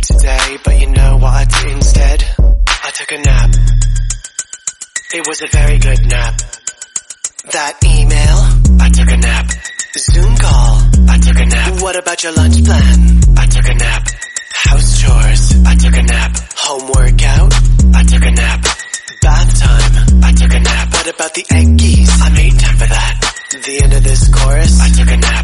today, but you know what I did instead? I took a nap. It was a very good nap. That email, I took a nap. Zoom call, I took a nap. What about your lunch plan? I took a nap. House chores, I took a nap. Home workout, I took a nap. Bath time, I took a nap. What about the eggies? I made time for that. The end of this chorus, I took a nap.